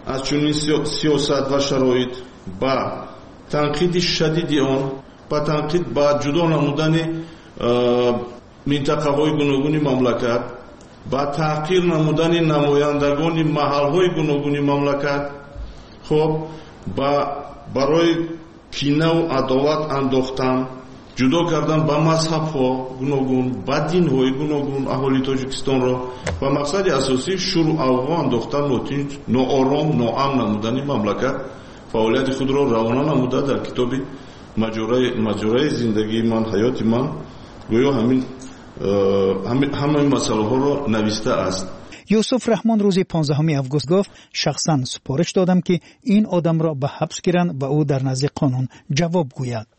аз чунин сиёсат ва шароит ба танқиди шадиди он, ба танқид ба ҷудо намудани минтақаҳои гуногуни мамлакат, ба таҳқир намудани намояндагони маҳалҳои гуногуни мамлакат, хоб барои кинаву адоват андохтан, ҷудо кардан ба мазҳабҳо гуногун, ба динҳои гуногун аҳолии Тоҷикистонро ва мақсади асосӣ шуру авғо андохтан, нотинч, ноором, ноамн намудани мамлакат фаъолияти худро равона намуда дар китоби маҷораи зиндагии ман, ҳаёти ман гӯё ҳамаи масъалаҳоро нависта аст. یوسف رحمان روز 15 август گفت شخصا سپارش دادم که این آدم را به حبس گیرند و او در نزد قانون جواب گوید.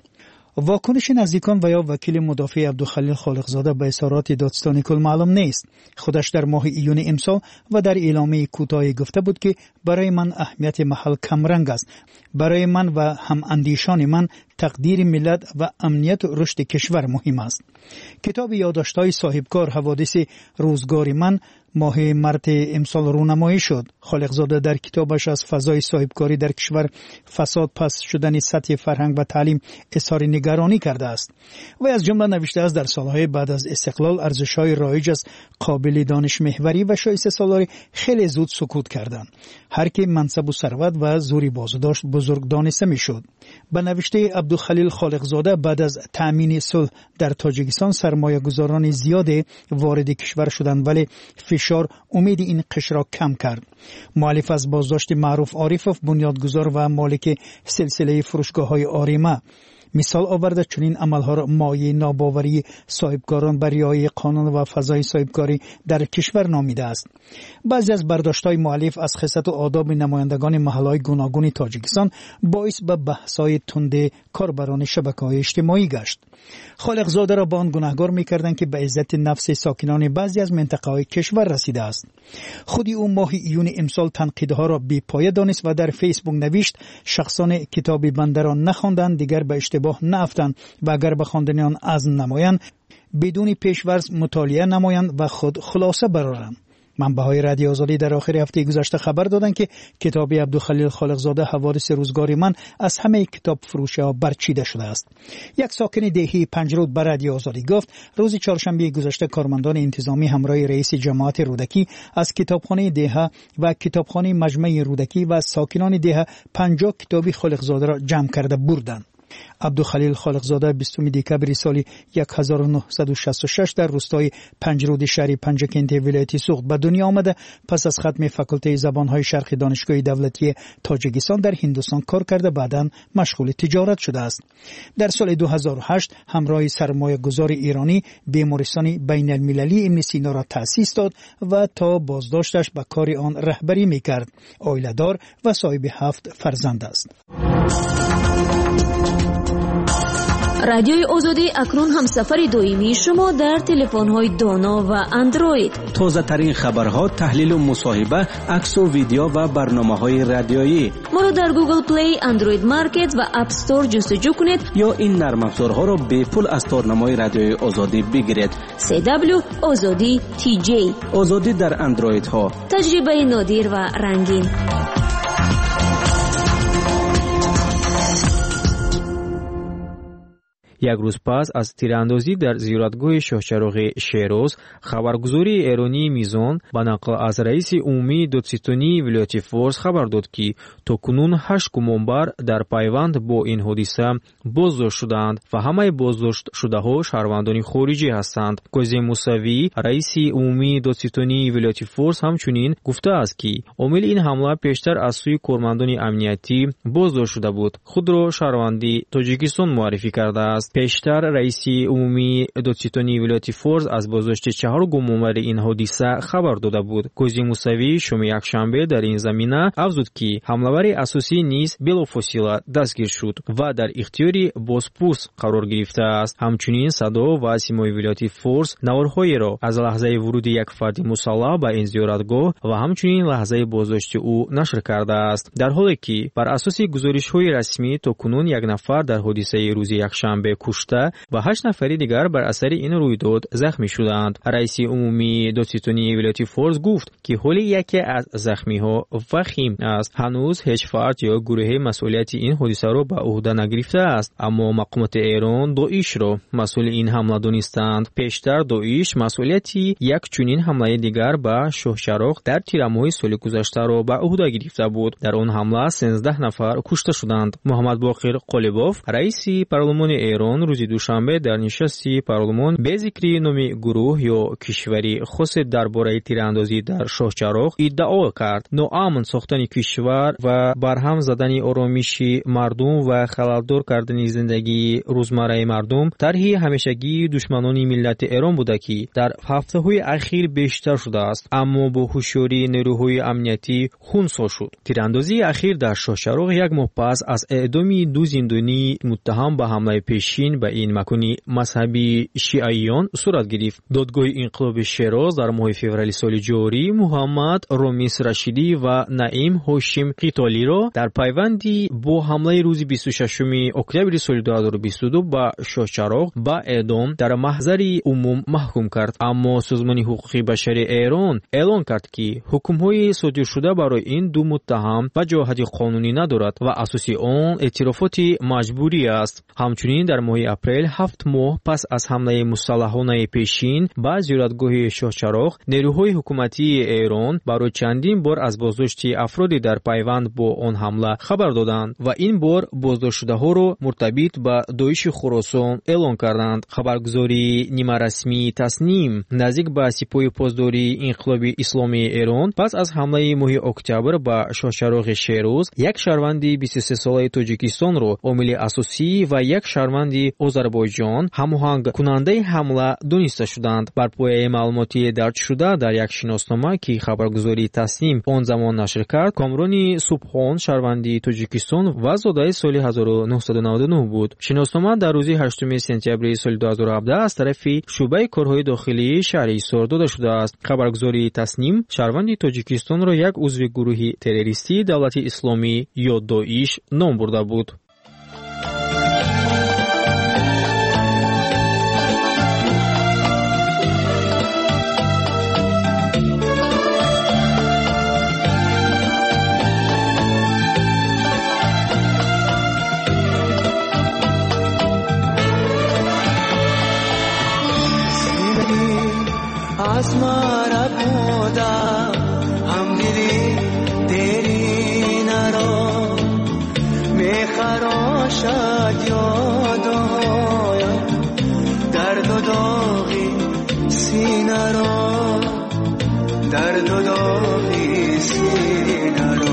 واکنش نزدیکان و یا وکیل مدافع عبدالخلیل خالقزاده به اظهارات دادستانی کل معلوم نیست. خودش در ماه ایون امسال و در اعلامیه کوتاهی گفته بود که برای من اهمیت محل کمرنگ است. برای من و هم اندیشان من تقدیر ملت و امنیت و رشد کشور مهم است. کتاب یادداشت‌های صاحبکار حوادث روزگار من ماه مارس امسال رونمایی شد. خالقزاده در کتابش از فضای صاحبکاری در کشور، فساد، پست شدن سطح فرهنگ و تعلیم اظهار نگرانی کرده است. و از جمله نوشته است در سالهای بعد از استقلال ارزش‌های رایج از قابل دانش محوری و شایسته سالاری خیلی زود سقوط کردند. هر کی منصب و ثروت و زوری بازو داشت بزرگ دانسته میشد. به نوشته عبدالخلیل خالقزاده بعد از تأمین صلح در تاجیکستان سرمایه‌گذاران زیاد وارد کشور شدند، ولی فشار امید این قشر را کم کرد. مؤلف از بازداشت معروف عارفوف، بنیادگذار و مالک سلسله فروشگاه‌های آریما، مثال آورده چنین عملها را مایه ناباوری صاحبکاران بر رعایت قانون و فضای صاحبکاری در کشور نامیده است. بعضی از برداشت‌های مؤلف از خصلت و آداب نمایندگان محل‌های گوناگون تاجیکستان باعث به بحث‌های تند کاربران شبکه‌های اجتماعی گشت. خالقزاده را با آن گناهکار می‌کردند که به عزت نفس ساکنان بعضی از منطقه‌های کشور رسیده است. خودی او ماه ایون امسال تنقیدها را بی‌پایه دانست و در فیسبوک نوشت شخصان کتاب بنده را نخواندند دیگر به اشتباه نیفتند و اگر به خواندن آن عزم نمایند بدون پیش‌ورز مطالعه نمایند و خود خلاصه برآورند. منبع‌های رادیو آزادی در آخر هفته گذشته خبر دادند که کتاب عبدالخلیل خالقزاده حوادث روزگار من از همه کتاب فروش‌ها برچیده شده است. یک ساکن دهی پنجرود به رادیو آزادی گفت روز چهارشنبه گذشته کارمندان انتظامی همراه رئیس جماعت رودکی از کتابخانه دهه و کتابخانه مجمع رودکی و ساکنان دهه 50 کتاب خالقزاده را جمع کرده بردند. عبدالخلیل خالقزاده 20 دکبر سال 1966 در روستای پنجرود شهر پنجکنت ولایت سوخت به دنیا آمده. پس از ختم فاکولته زبانهای شرقی دانشگاه دولتی تاجیکستان در هندوستان کار کرده، بعداً مشغول تجارت شده است. در سال 2008 همراه سرمایه‌گذار ایرانی بیمارستان بین المللی ابن سینا را تأسیس داد و تا بازداشتش به کار آن رهبری می‌کرد. عائله‌دار و صاحب 7 فرزند است. رادیوی آزادی اکنون هم سفر دائمی شما در تلفن‌های دانا و اندروید. تازه ترین خبرها، تحلیل و مصاحبه، عکس و ویدیو و برنامه‌های رادیویی. ما رو در گوگل پلی، اندروید مارکت و اپ استور جستجو کنید یا این نرم افزارها را به پول از تارنمای رادیوی آزادی بگیرید. CW آزادی TJ. آزادی در اندروید ها. تجربه نادر و رنگین. یک روز پس از تیراندازی در زیارتگاه شاهچراغ شیراز، خبرگزاری ایرانی میزان با نقل از رئیس عمومی دادستانی ولایت فارس خبر داد که تاکنون 8 گمانبر در پیوند با این حادثه بازداشت شدند و همه بازداشت شده ها شهروندان خارجی هستند. کاظم موسوی رئیس عمومی دادستانی ولایت فارس همچنین گفته است که عامل این حمله پیشتر از سوی کارمندان امنیتی بازداشت شده بود. خود را شهروندی تاجیکستان معرفی کرده است. پیشتر رئیس عمومی دادستانی ولایت فارس از بازداشت 4 گمانبر این حادثه خبر داده بود. کاظم موسوی شام یکشنبه در این زمینه افزود که حمله‌ور اساسی نیز بلافاصله دستگیر شد و در اختیار بازپرس قرار گرفته است. همچنین صدا و سیمای ولایت فارس نوارهایی را از لحظه ورود یک فرد مسلح به این زیارتگاه و همچنین لحظه بازداشت او نشر کرده است، در حالی که بر اساس گزارش‌های رسمی تاکنون 1 نفر در حادثه روز یکشنبه کشته و 8 نفر دیگر بر اثر این رویداد زخمی شدند. رئیس عمومی دادستانی ولایت فارس گفت که حال یکی از زخمی‌ها وخیم است. هنوز هیچ فرد یا گروه مسئولیت این حادثه را به عهده نگرفته است، اما مقامات ایران داعش را مسئول این حمله دانستند. پیشتر داعش مسئولیتی یک چنین حمله دیگر به شاهچراغ در تیرماه سال گذشته را به عهده گرفته بود. در آن حمله 13 نفر کشته شدند. محمد باقر قالیباف رئیس پارلمان ایران روز دوشنبه در نشست پارلمان به ذکر نام گروه یا کشوری خاص درباره تیراندازی در شاهچراغ ادعا کرد. ناامن ساختن کشور و برهم زدن آرامش مردم و خللدار کردن زندگی روزمره مردم طرح همیشگی دشمنان ملت ایران بوده که در هفته‌های اخیر بیشتر شده است، اما با هوشیاری نیروهای امنیتی خونسا شد. تیراندازی اخیر در شاهچراغ یک ماه پس از اعدام 2 زندانی متهم به حمله پیشین به این مکان مذهبی شیعیان صورت گرفت. دادگاه انقلاب شیراز در ماه فوریه سال جاری محمد رامیس رشیدی و نعیم هاشم قیتالی را در پیوندی با حمله روز 26 اکتبر سال 2022 به شاهچراغ به اعدام در محضر عموم محکوم کرد. اما سازمان حقوق بشر ایران اعلان کرد که حکم‌های صادر شده برای این 2 متهم وجاهت قانونی ندارد و اساس آن اعترافات مجبوری است. همچنین در ماه اپریل 7 ماه پس از حمله مسلحانه پیشین به زیارتگاه شاهچراغ نیروهای حکومتی ایران برای چندین بار از بازداشت افرادی در پیوند با آن حمله خبر دادند و این بار بازداشت شده‌ها را مرتبط به داعش خراسان اعلان کردند. خبرگزاری نیمه رسمی تصنیم نزدیک به سپاه پاسداری انقلاب اسلامی ایران پس از حمله ماه اکتبر به شاهچراغ شیراز یک شهروند 23 ساله تاجیکستان را عامل اساسی و یک شهروند آذربایجان هماهنگ کننده حمله دانسته شدند. بر پایه معلوماتی درج شده در یک شناسنامه که خبرگزاری تصنیم آن زمان نشر کرد، کامران سبحان شهروند تاجیکستان و زاده سال 1999 بود. شناسنامه در روز 8 سپتامبر سال 2017 از طرف شعبه کارهای داخلی شهر ایسار داده شده است. خبرگزاری تصنیم شهروند تاجیکستان را یک عضو گروه تروریستی دولت اسلامی یا داعش نام برده بود. आसमां बूंदा हम दिली तेरी नरो मैं खरोशा यादो दर्द दोगी सीना रो दर्द दोगी सीना रो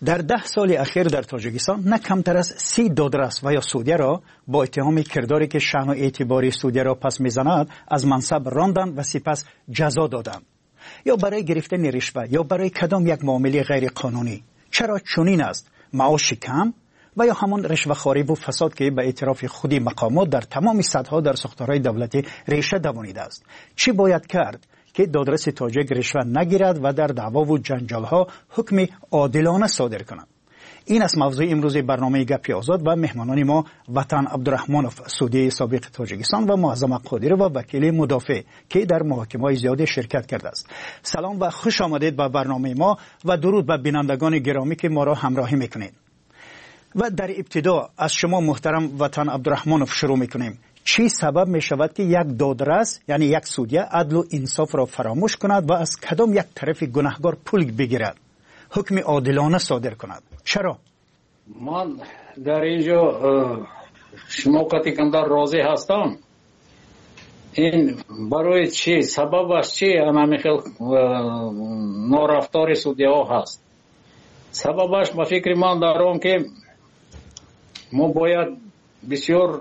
در 10 سال اخیر در تاجیکستان نه کمتر از 30 دادرس و یا سودیه را با اتهام کرداری که شأن و اعتباری سودیه را پس میزند از منصب راندند و سپس جزا دادند، یا برای گرفتن رشوه یا برای کدام یک معامله غیر قانونی. چرا چنین است؟ معاش کم و یا همون رشوه‌خواری و فساد که به اعتراف خودی مقامات در تمام سطح‌ها در ساختارهای دولتی ریشه دوانیده است. چی باید کرد که دادرس تاجیک رشوه نگیرد و در دعوا و جنجال‌ها حکم عادلانه صادر کند؟ این است موضوع امروز برنامه گپی آزاد و مهمانان ما وطن عبدالرحمانوف، سودی سابق تاجیکستان و معظم قادری و وکیل مدافع که در محاکمه‌های زیادی شرکت کرده است. سلام و خوش آمدید به برنامه ما و درود به بینندگان گرامی که ما را همراهی میکنید. و در ابتدا از شما محترم وطن عبدالرحمانوف شروع میکنیم. چی سبب می شود که یک دادرس یعنی یک سودیه عدل و انصاف را فراموش کند و از کدام یک طرف گناهکار پول بگیرد، حکم عادلانه صادر کند؟ چرا؟ من در اینجا شما کتی کندر راضی هستم. این برای چی؟ سببش چی؟ همین خیلی نارفتار سودیه ها هست. سببش به فکر من دارم که ما باید بسیار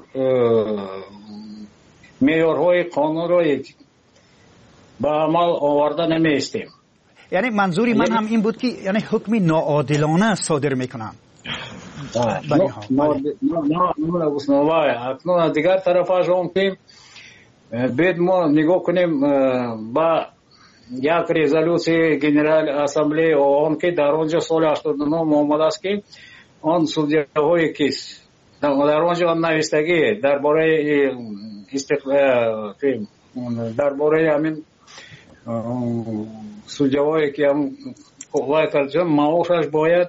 معیارهای قانون را به عمل آورده نمیستیم. یعنی منظوری من هم این بود که یعنی حکم ناعادلانه صادر میکنم. اکنون دیگر طرفش هم که باید ما نگاه کنیم با یک رزولوسی جنرال اسمبلی آن که در آنجا سال 89 آمده است که آن سودیه های کیس در آنجا نوشتگی درباره همین سودیه هایی که هم قوای کردن معاشش باید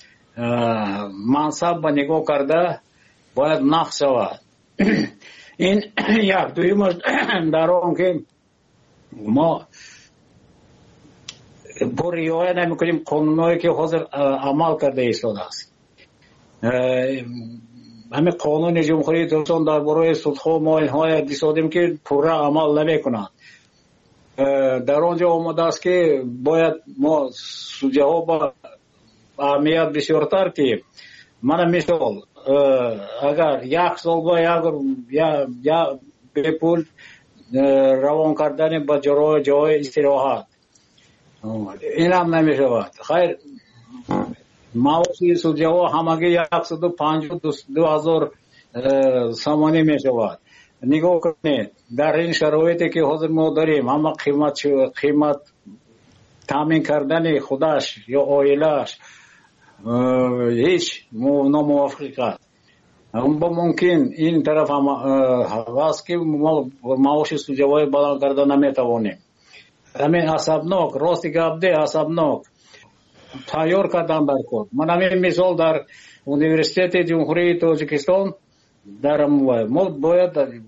منصب به نگاه کرده باید نقص شود. این یک دویمش در آن که ما با رعایت نمی‌کنیم قانونایی که حاضر عمل کرده ایستاده است. همین قانون جمهوری ترکستان درباره سودها ما اینها دیدیم که پورا عمل نمی‌کنند. در آنجا آمده است که باید ما سودیه ها با اهمیت بسیارتر که من مثال اگر یک سال با یا به پول روان کردن به جای استراحت این هم نمی شود. خیر معاشی سودیه ها همگی 152,000 سامانی می شود. نگاه کنید در این شرایطی که حاضر ما داریم همه قیمت تامین کردن خودش یا عائله‌اش هیچ ناموافق است. ممکن این طرف هم هست که ما معاش سودیه های بلند کردن نمیتوانیم. همین عصبناک راستی گفته عصبناک تیار کردن در کار. من همین مثال در انیورسیته جمهوری تاجیکستان در ما باید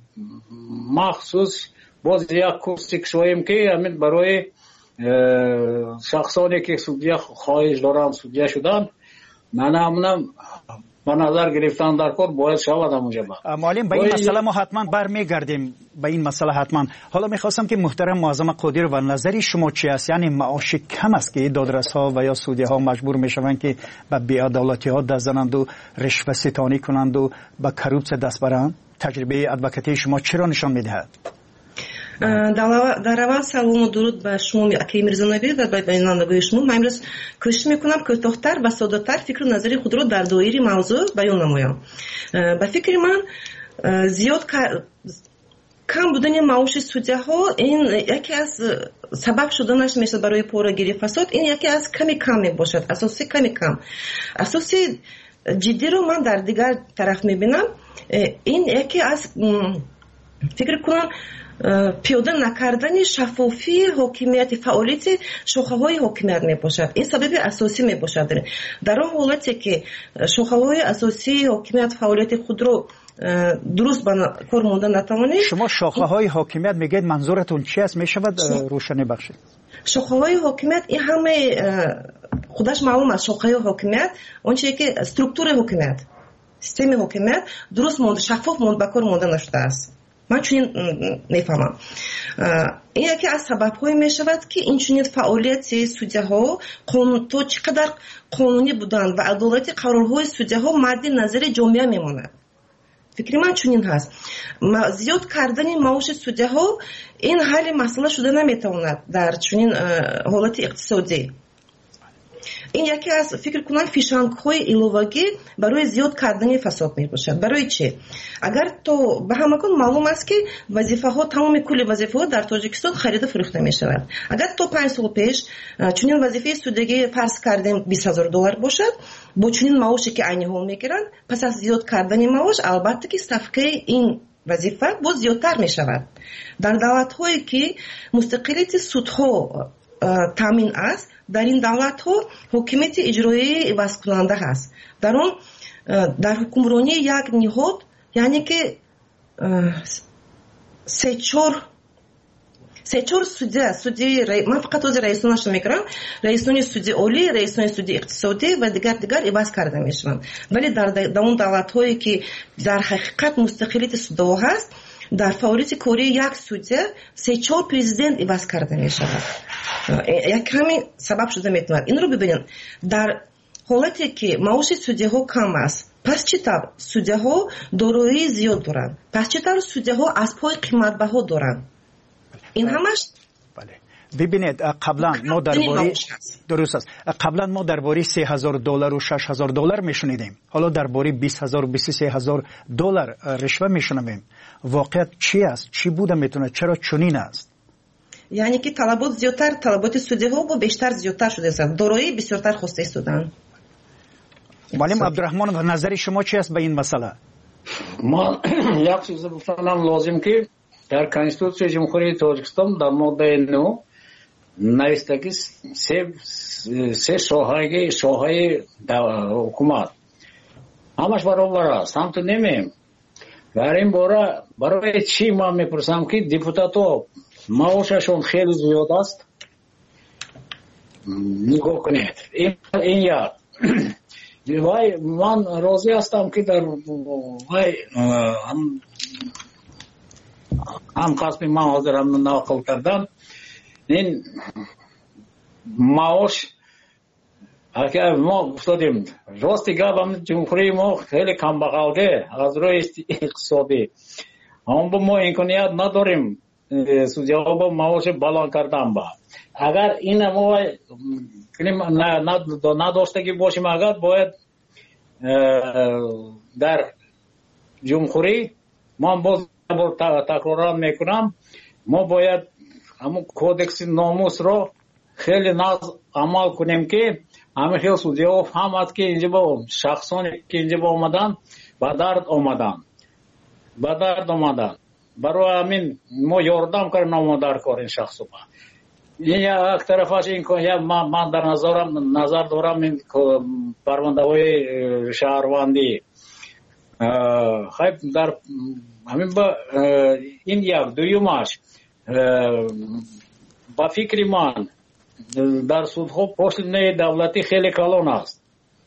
مخصوص باز یک کورسی کشویم که همین برای شخصانی که سودیه خواهش دارن سودیه شدن من به نظر گرفتن در کار باید شود اونجا. معلم به این مسئله ما حتما برمیگردیم به این مسئله حتما. حالا میخواستم که محترم معظم قادر و نظری شما چی است؟ یعنی معاش کم است که دادرس ها و یا سودیه ها مجبور میشوند که به بی‌عدالتی ها دست زنند و رشوه ستانی کنند و به کروپس دست برند؟ تجربه ادوکاتی شما چرا نشان میدهد؟ در اول سلام و درود به شما اکی میرزانوی و به بینندگان شما. من امروز کوشش میکنم کوتاه‌تر و ساده‌تر فکر و نظری خود را در دایره موضوع بیان نمایم. به فکر من زیاد کم بودن معاش سودیه ها این یکی از سبب شدنش میشه برای پورگیری فساد. این یکی از کم می باشد، اساسی کم. اساسی جدی رو من در دیگر طرف میبینم. این یکی از فکر کنم پیاده نکردن شفافی حاکمیت فعالیت شاخه‌های حاکمیت میباشد. این سبب اساسی میباشد. در اون حالتی که شاخه‌های اساسی حاکمیت فعالیت خود رو درست به کار ماندن نتوانید. شما شاخه‌های حاکمیت میگید منظورتون چی است؟ میشود روشنی بخشید؟ شاخه‌های حاکمیت این همه خودش معلوم است. شاخه‌های حاکمیت اون چیزی که استرکتور حاکمیت، سیستم حاکمیت درست ماند، شفاف ماند، به کار مانده نشده است. من چنین میفهمم. این یکی از سبب‌های میشود که این چنین فعالیت سودی‌ها تو چقدر قانونی بودند و عدالت قرارهای سودی‌ها مد نظر جامعه میماند. فکر من چنین هست. زیاد کردن معاش سودی‌ها این حل مسئله شده نمیتواند در چنین حالت اقتصادی. این یکی از فکر کنم فیشنگ‌های ایلوواگی برای زیاد کردن فساد میباشد. برای چی؟ اگر تو به همکان معلوم است که وظیفه‌ها تمام کل وظیفه‌ها در تاجیکستان خرید و فروخته میشود. اگر تو 5 سال پیش چنین وظیفه سودگی فرض کردیم $20,000 باشد، با چنین معاشی که عینی ها میگیرند، پس از زیاد کردن معاش البته که صفقه این وظیفه باز زیادتر میشود. در دولت‌هایی که مستقلیت سودها تامین است، در این دولت ها حکومت اجرایی عوض کننده هست. در حکمرانی یک نهاد، یعنی که سه چهار سودی من فقط از رئیسانش میگم، رئیسان سودی عالی، رئیسان سودی اقتصادی و دیگر عوض کرده میشوند. ولی در اون دولت هایی که در حقیقت مستقلیت سودها هست، در فعالیت کاری یک سودی 3-4 پرزیدنت عوض کرده می شود. یک همین سبب شده میتواند. این رو ببینید، در حالتی که معاش سودی ها کم است، پس چطور سودی ها دارایی زیاد دارند؟ پس چطور سودی ها از پای قیمت بها دارند؟ این همش ببینید قبلا ما درباره درست است، قبلا ما درباره $3,000 و $6,000 میشنیدیم، حالا درباره $20,000 و $23,000 رشوه میشنویم. واقعیت چی است؟ چی بوده میتونه؟ چرا چنین است؟ یعنی که طلبات زیادتر، طلبات سودی ها با بیشتر زیادتر شده است، دارایی بسیارتر خواسته شدن. معلم عبدالرحمن، و نظر شما چی است به این مسئله؟ ما یک چیز بفهمم لازم که در کنستیتوسیون جمهوری تاجیکستان در ماده 9 نوشته که سه شاخه حکومت همش برابر است. هم تو نمیم. در این باره برای چی ما میپرسم که دیپوتاتو معاششون خیلی زیاد است؟ نگاه کنید. این یک. وای من راضی هستم که در وای هم قسمی من حاضرم نقل کردم. این معاش اگر ما افتادیم راستی گفتم جمهوری ما خیلی کم بغلده از روی اقتصادی، اما ما امکانیت نداریم سودی‌ها با معاش بالا کردن. با اگر این ما نداشتگی باشیم، اگر باید در جمهوری ما باز تکرار میکنم، ما باید همون کودکس ناموس رو خیلی ناز عمل کنیم که همه خیلی سودی‌ها فهمد که اینجا با شخصانی که اینجا با آمدن با درد آمدن برای همین ما یاردم کردیم نامادر کار این شخص با این یک طرفش این که من در نظر دارم این پرونده های شهروندی خیلی در همین با این یک دویمش با فکر من در سودها پشت دولتی خیلی کلان است.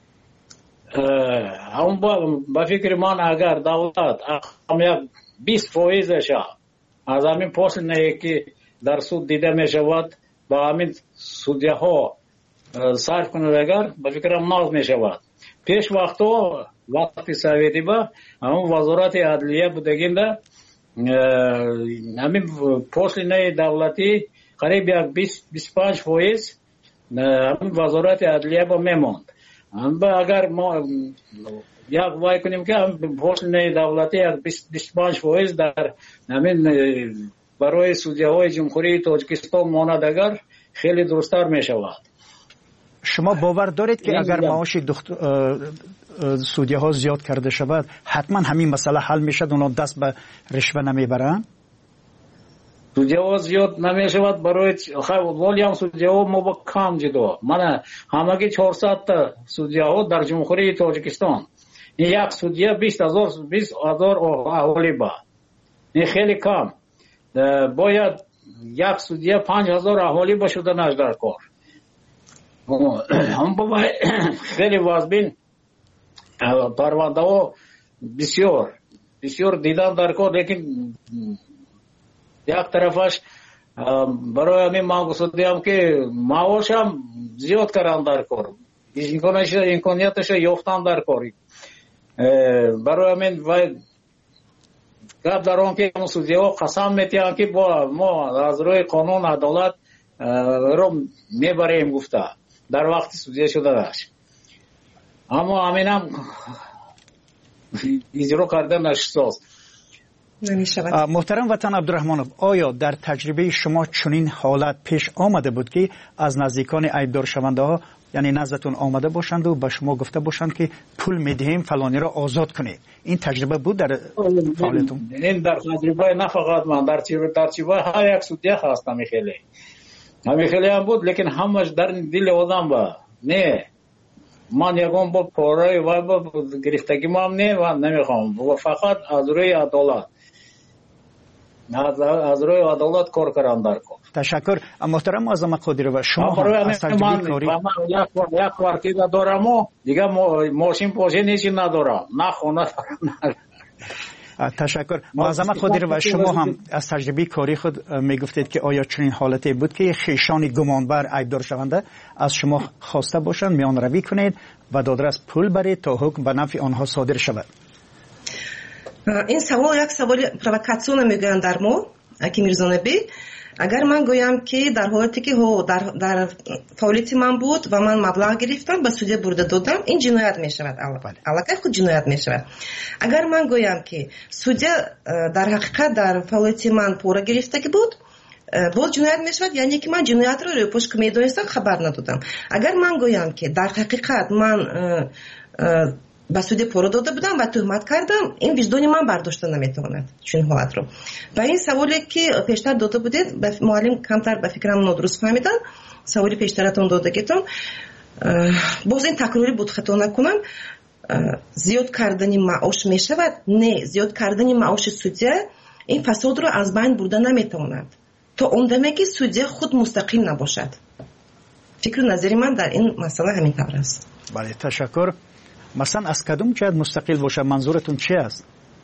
هم با فکر من اگر دولت هم یک 20% از همین پشت که در سود دیده می شود با همین سودیه ها صرف کنه، اگر با فکرم ناز می شود. پیش وقتی سویدی با همون وزارت عدلیه بودگیم ده همین پشت دولتی قریب یک 25% همین وزارت عدلیه با میماند. اگر ما یک وای کنیم که پشت دولتی یک 25% در همین برای سودیه های جمهوری تاجیکستان ماند، اگر خیلی درستر می شود. شما باور دارید که اگر معاش سودیه ها زیاد کرده شود حتما همین مسئله حل می شد، اونا دست به رشوه نمی برن؟ سودیه ها زیاد نمی شود برای ولی هم سودیه ها ما با کم جدا. من همگی 400 تا سودیه ها در جمهوری تاجیکستان، این یک سودیه 20,000 اهالی با، این خیلی کم. باید یک سودیه 5,000 اهالی با شدنش در کار. هم باید خیلی وازبین پرونده ها بسیار بسیار دیدن در کار، لیکن یک طرفش برای همین من گفتم که معاش هم زیاد کردن در کار، امکانیتش یافتن در کاری. برای همین گپ در آن که سودیا قسم میتیان که با ما از روی قانون عدالت رو میبریم گفته در وقت سودیا شده داشت، اما همین هم اجرا کردن نشست. محترم وطن عبدالرحمنوف، آیا در تجربه شما چنین حالت پیش آمده بود که از نزدیکان عیبدار شونده ها یعنی نزدتون آمده باشند و به شما گفته باشند که پول میدهیم فلانی را آزاد کنید؟ این تجربه بود در فعالیتون؟ این در تجربه نه فقط من، در تجربه هر یک سودیا هست. خیلی هم بود، لیکن همش در دل آدم با نه من یکم با پاره و با گرفتگی ما نه و نمیخوام و فقط از روی عدالت کار کردن در کار. تشکر. محترم معظم قادری و شما از تجربه کاری یک کوارتیر دارم و دیگه ماشین پاشه نیچی ندارم، نه خونه دارم. تشکر. معظم قادری و شما هم از تجربه کاری خود میگفتید که آیا چنین حالتی بود که خیشان گمانبر عیبدار شونده از شما خواسته باشند میان روی کنید و دادرس پول برید تا حکم به نفع آنها صادر شود؟ این سوال یک سوال پرووکاسیون میگویند در ما اکی میرزانبی. اگر من گویم که در حالتی که در فعالیت من بود و من مبلغ گرفتم به سودیا برده دادم، این جنایت می شود. البته خود جنایت می شود. اگر من گویم که سودیا در حقیقت در فعالیت من پوره گرفته که بود، باز جنایت می شود، یعنی که من جنایت رو پشت که می دانستم خبر ندادم. اگر من گویم که در حقیقت من به سودیا پوره داده بودم و تهمت کردم، این وجدان من برداشته نمیتواند چون حالت رو. و این سوالی که پیشتر داده بودید معلم کمتر به فکرم نادرست فهمیدن، سوالی پیشترتون داده گفتم باز این تکراری بود خطا نکنم. زیاد کردن معاش می شود؟ نه، زیاد کردن معاش سودیا این فساد رو از بین برده نمیتواند تا اون دمی که سودیا خود مستقیم نباشد. فکر نظری من در این مسئله همین طور است. بله تشکر. مثلا از کدوم جهت مستقل باشه؟ منظورتون چی است؟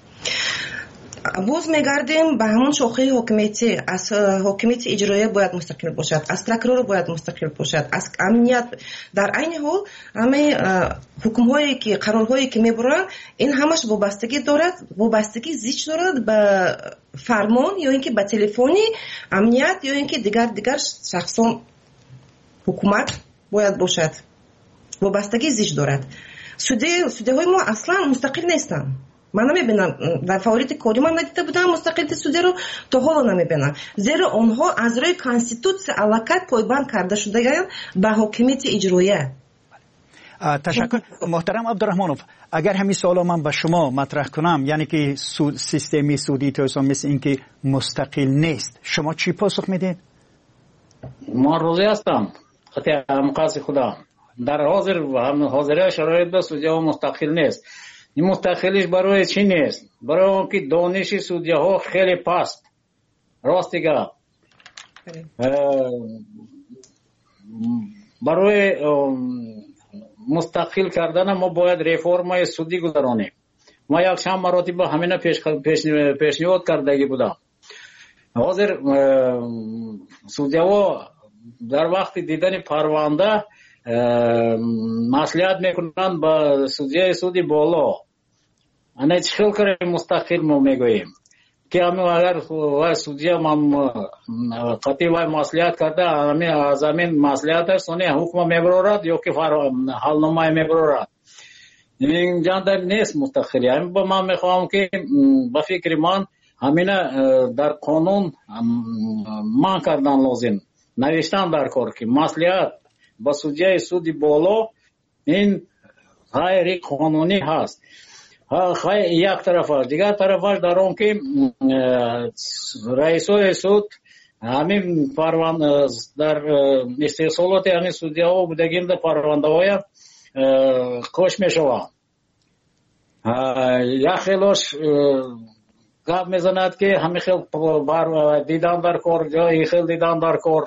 باز میگردیم به همون شاخه حکومتی. از حکومت اجرایی باید مستقل باشد، از پروکرور باید مستقل باشد، از امنیت. در عین حال همه حکم‌هایی که قرارهایی که میبرن این همش وابستگی دارد، وابستگی زیچ دارد به فرمان یا اینکه به تلفنی امنیت یا اینکه دیگر شخصان حکومت باید باشد. وابستگی زیچ دارد. سودی‌های ما اصلا مستقل نیستن. من نمیبینم در فعالیت کاری من ندیده بودم مستقل سودی رو، تا حالا نمیبینم، زیرا آنها از روی کانستیتوسیون علاقه پایبند کرده شده‌اند به حکومت اجرایی. تشکر. محترم عبدالرحمنوف، اگر همین سوالا من به شما مطرح کنم، یعنی که سیستمی سودی توسعه مثل این که مستقل نیست، شما چی پاسخ میدید؟ ما راضی هستم. خطی همقاس خدا در حاضر شرایط به سودیا مستقل نیست. این مستقلیش برای چی نیست؟ برای اون که دانش سودیا ها خیلی پست. راست دیگه برای مستقل کردن ما باید رفرمای سودی گذرانیم. ما یک چند مراتب همینه پیشنهاد کردگی بودم. حاضر سودیا ها در وقت دیدن پرونده مصلحت میکنن با سودی بالا. انا چخیل کریم مستقل ما میگوییم که همین اگر سودیا من قطعی وای مصلحت کرده از همین مصلحت سونی حکم میبرورد یا که حال نمای میبرورد، این جاندر نیست مستقلی. همین با من میخوام که با فکر من همین در قانون من کردن لازم، نوشتن در کار که مصلحت با سودیای سودی بالا این غیر قانونی هست. یک طرفش، دیگر طرفش در اون که رئیسای سود همین پرونده در استحصالات همین سودی ها بودگیم در پرونده های کش می شود. یک خیلیش گپ میزند که همین خیل دیدن در کار یا این خیل دیدن در کار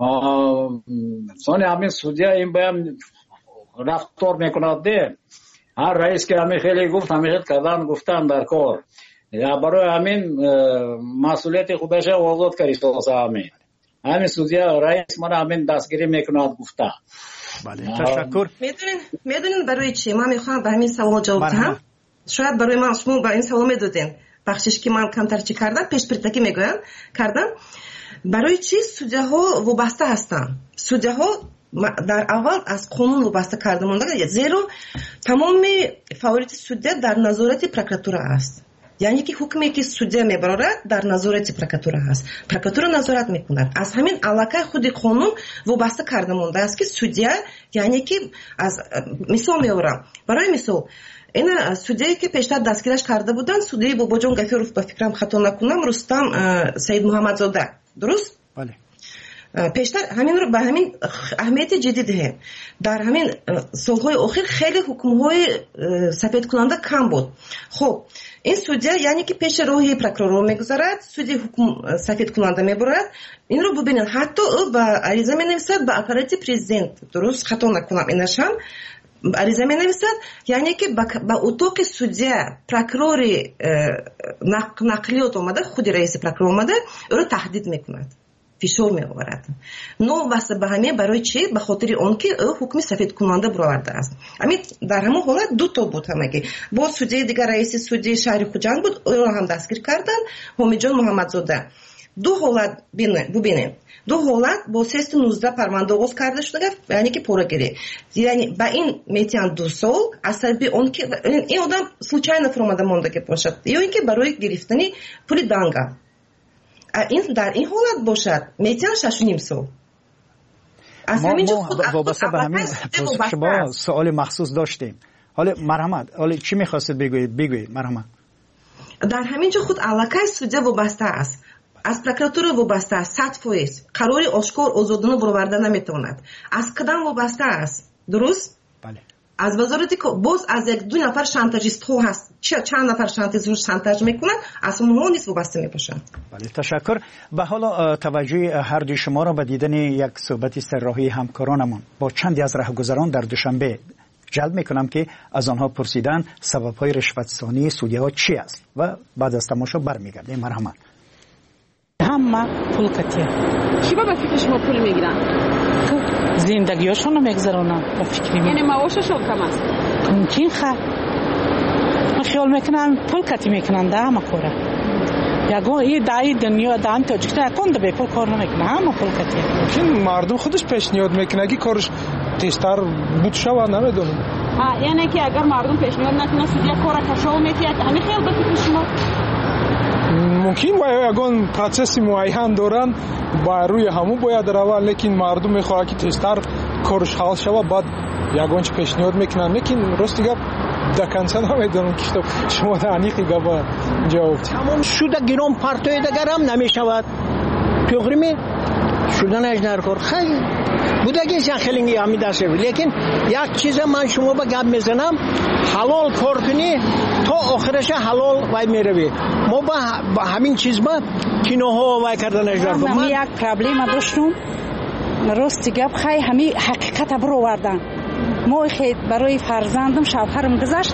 سانی همین سودی ها این بایم رفتار میکند ده هر رئیس که همین خیلی گفت همیشه کردن گفتن در کار برای همین مسئولیت خودش آزاد کردی همین سودیا رئیس من همین دستگیری میکند گفته. بله تشکر. میدونین برای چی من میخوام به همین سوال جواب بدم؟ شاید برای من شما با این سوال میدادین بخشش که من کمتر چی کردم پیش پرتکی میگویم کردم. برای چی سودیاها وابسته هستن؟ سودیاها در اول از قانون وابسته کرده مونده، زیرا تمام فعالیت سودیا در نظارت پروکراتور است. یعنی که حکمی که سودیا میبرد در نظارت پروکراتور است. پروکراتور نظارت میکند. از همین علاقه خود قانون وابسته کرده مونده است که سودیا یعنی که از مثال میارم برای مثال این سودیایی که پیشتر دستگیرش کرده بودن سودیای باباجان گفیروف به فکرم خطا نکنم رستم سید محمدزاده درست؟ بله. پیشتر همین رو به همین اهمیت جدید ده در همین سالهای اخیر خیلی حکم‌های سفید کننده کم بود. خب این سودیا یعنی که پیش روی پروکرور میگذارد سودی حکم سفید کننده میبرد. این رو ببینید حتی او با عریضه مینویسد به اپارات پرزیدنت درست خطا نکنم اینش هم عریضه مینویسد یعنی که با اتاق سودیا پروکرور نقلیات اومده خود رئیس پروکرور اومده او رو تهدید میکند فشار میآورد. نو واسه به همین برای چی؟ به خاطر اون که او حکم سفید کننده برآورده است. همین در همون حالت دو تا بود همگی. با سودی دیگر رئیس سودی شهر خوجند بود او رو هم دستگیر کردن حمیدجان محمدزاده. دو حالت ببینید دو حالت با 319 پرونده آغاز کرده شده یعنی که پورگیری یعنی با این میتیان 2 سال عصبی اون که این آدم случайно فرامده مونده که باشد یا اینکه برای گرفتن پول دانگا این در این حالت باشد میتیان 6.5 سال. از همینجا خود وابسته به همین شما سوال مخصوص داشتیم. حالا مرحمت حالا چی میخواستید بگویید مرحمت؟ در همینجا خود علاقه سودیا وابسته است از پروکراتور وابسته است 100% قرار آشکار آزادانه برآورده نمیتواند. از کدام وابسته است درست؟ بله. از وزارت باز از یک دو نفر شانتاژیست ها هست چند نفر شانتاژ میکنند از اونها نیست وابسته میباشند. بله تشکر. و حالا توجه هر دوی شما را به دیدن یک صحبت سرراهی همکارانمون با چندی از راهگذران در دوشنبه جلب میکنم که از آنها پرسیدن سبب‌های رشوت‌ستانی سودی‌ها چی است و بعد از تماشا برمیگردیم. مرحمت. همه پول کتیه. چی با فکر شما پول میگیرن؟ زندگیشون رو میگذرونن با فکری من. یعنی معاششون کم است؟ ممکن من خیال میکنم پول کتی میکنن ده همه کوره یکو این دایی دنیا دام تاجیکستان کنده به پول کار نمیکنه همه پول کتیه. ممکن مردم خودش پیشنهاد میکنه که کارش تیزتر بود شود نمیدونم. یعنی که اگر مردم پیشنهاد نکنه سودیا کار کشو میکرد همین خیال به فکر شما ممکن یگان پروسس معین دارن با روی همون باید روه لیکن مردم میخواد که تیزتر کارش حل شود بعد یگان چه پیشنهاد میکنن لیکن راست گپ دکنسه نمیدونم که شما دانیقی گپ جواب همون شده گرام پرتوی دگرم نمیشود توغری شدن اجنر کار خیلی بوده که خیلی همی دسته لیکن یک چیز من شما با گپ میزنم حلال کار کنی تا آخرش حلال وای میروی ما با همین چیز با کینوها وای کردن اجنر کار من یک پرابلم داشتم راست گپ خیلی همی حقیقت برو وردن ما خیلی برای فرزندم شوهرم گذاشت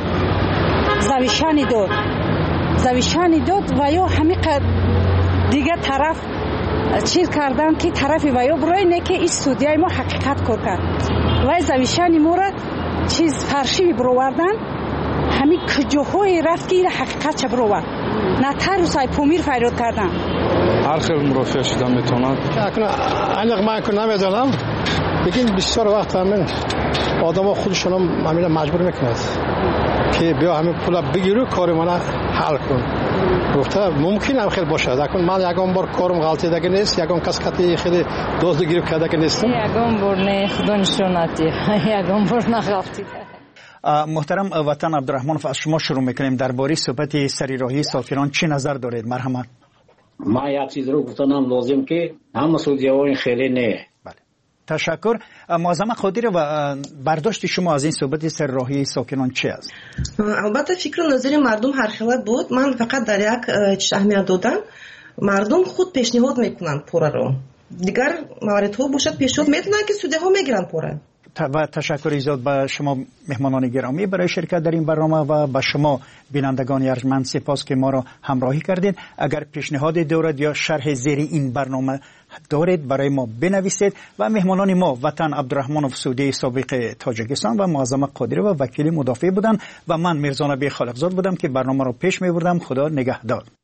زویشانی داد و یا همی دیگه طرف چیز کردن که طرفی و یا برای نه که این سودیای ما حقیقت کار کرد و زویشانی مورد چیز فرشی برووردن همی کجاهای رفت که این حقیقت چه بروورد نه تر سای پومیر فریاد کردن هر خیلی مرافع شدن میتونن انق من که نمیدونم بگین بسیار وقت همین آدم ها خودشون همین مجبور میکنند که بیا همین پول بگیرو کار من حل کن گفته ممکن هم خیلی باشه اکنون من یکم بار کارم غلطی دیگه نیست یکم کس کتی خیلی دوست گریب کرده که نیستم یکم بار نه خدا نشوناتی یکم بار نغلطی. محترم وطن عبدالرحمن از شما شروع میکنیم درباره صحبت سریراهی ساکنان چی نظر دارید مرحمت؟ من یک چیز رو گفتم لازم که همه سودی‌ها خیلی نه. تشکر. معظم قادری و برداشت شما از این صحبت سرراهی ساکنان چی است؟ البته فکر و نظر مردم هر خیلی بود. من فقط در یک چیز اهمیت دادم مردم خود پیشنهاد میکنن پوره رو دیگر موارد ها باشد پیشنهاد میدونن که سودی ها میگیرن پوره و تشکر زیاد به شما مهمانان گرامی برای شرکت در این برنامه و به شما بینندگان ارجمند سپاس که ما را همراهی کردید. اگر پیشنهاد دارید یا شرح زیر این برنامه دارید برای ما بنویسید. و مهمانان ما وطن عبدالرحمن افسودی سابق تاجیکستان و معظم قادری و وکیل مدافع بودند و من میرزا نبی خالقزاد بودم که برنامه را پیش می‌بردم. خدا نگهدار.